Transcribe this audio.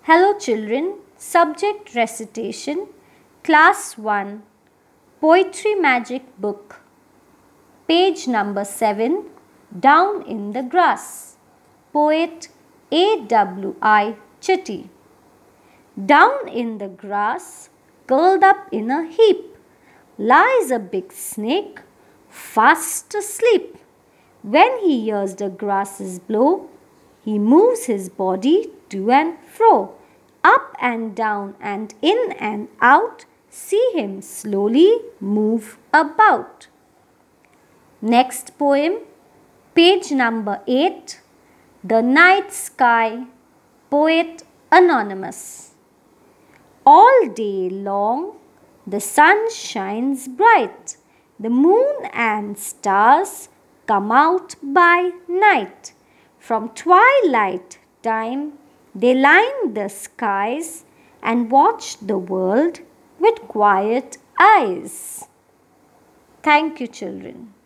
Hello children, subject recitation, class 1, Poetry Magic book, page number 7, Down in the Grass, poet A.W.I. Chitty. Down in the grass, curled up in a heap, lies a big snake, fast asleep. When he hears the grasses blow, he moves his body to and fro, up and down and in and out. See him slowly move about. Next poem, page number 8, The Night Sky, poet Anonymous. All day long the sun shines bright, the moon and stars come out by night. From twilight time they line the skies and watch the world with quiet eyes. Thank you, children.